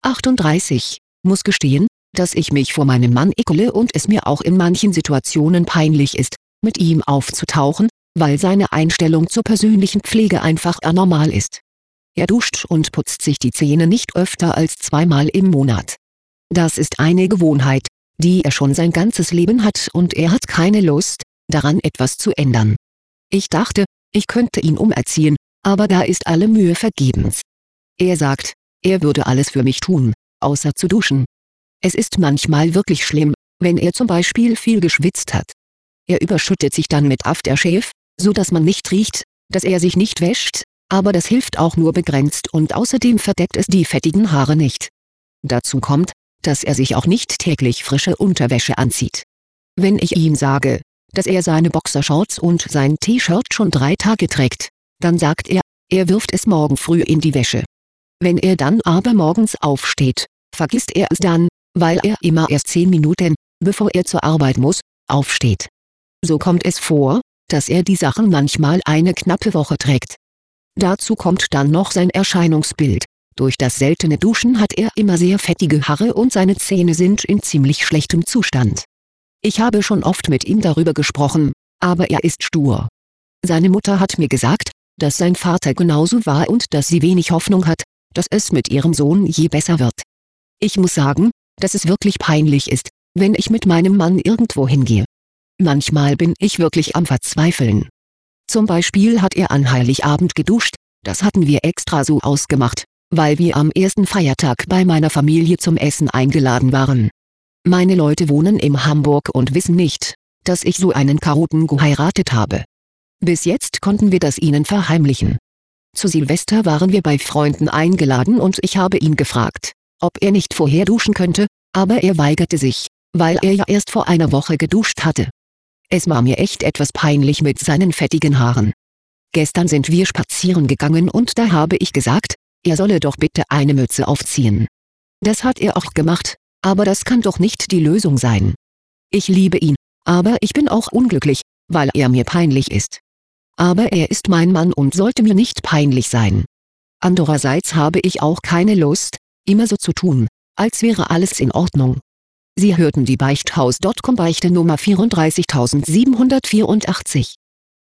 38, muss gestehen, dass ich mich vor meinem Mann ekele und es mir auch in manchen Situationen peinlich ist, mit ihm aufzutauchen, weil seine Einstellung zur persönlichen Pflege einfach anormal ist. Er duscht und putzt sich die Zähne nicht öfter als 2-mal im Monat. Das ist eine Gewohnheit, die er schon sein ganzes Leben hat und er hat keine Lust, daran etwas zu ändern. Ich dachte, ich könnte ihn umerziehen, aber da ist alle Mühe vergebens. Er sagt, er würde alles für mich tun, außer zu duschen. Es ist manchmal wirklich schlimm, wenn er zum Beispiel viel geschwitzt hat. Er überschüttet sich dann mit Aftershave, so dass man nicht riecht, dass er sich nicht wäscht, aber das hilft auch nur begrenzt und außerdem verdeckt es die fettigen Haare nicht. Dazu kommt, dass er sich auch nicht täglich frische Unterwäsche anzieht. Wenn ich ihm sage, dass er seine Boxershorts und sein T-Shirt schon 3 Tage trägt, dann sagt er, er wirft es morgen früh in die Wäsche. Wenn er dann aber morgens aufsteht, vergisst er es dann, weil er immer erst 10 Minuten, bevor er zur Arbeit muss, aufsteht. So kommt es vor, dass er die Sachen manchmal eine knappe Woche trägt. Dazu kommt dann noch sein Erscheinungsbild. Durch das seltene Duschen hat er immer sehr fettige Haare und seine Zähne sind in ziemlich schlechtem Zustand. Ich habe schon oft mit ihm darüber gesprochen, aber er ist stur. Seine Mutter hat mir gesagt, dass sein Vater genauso war und dass sie wenig Hoffnung hat, dass es mit ihrem Sohn je besser wird. Ich muss sagen, dass es wirklich peinlich ist, wenn ich mit meinem Mann irgendwo hingehe. Manchmal bin ich wirklich am Verzweifeln. Zum Beispiel hat er an Heiligabend geduscht, das hatten wir extra so ausgemacht, weil wir am ersten Feiertag bei meiner Familie zum Essen eingeladen waren. Meine Leute wohnen in Hamburg und wissen nicht, dass ich so einen Chaoten geheiratet habe. Bis jetzt konnten wir das ihnen verheimlichen. Zu Silvester waren wir bei Freunden eingeladen und ich habe ihn gefragt, ob er nicht vorher duschen könnte, aber er weigerte sich, weil er ja erst vor einer Woche geduscht hatte. Es war mir echt etwas peinlich mit seinen fettigen Haaren. Gestern sind wir spazieren gegangen und da habe ich gesagt, er solle doch bitte eine Mütze aufziehen. Das hat er auch gemacht, aber das kann doch nicht die Lösung sein. Ich liebe ihn, aber ich bin auch unglücklich, weil er mir peinlich ist. Aber er ist mein Mann und sollte mir nicht peinlich sein. Andererseits habe ich auch keine Lust, immer so zu tun, als wäre alles in Ordnung. Sie hörten die Beichthaus.com Beichte Nummer 34784.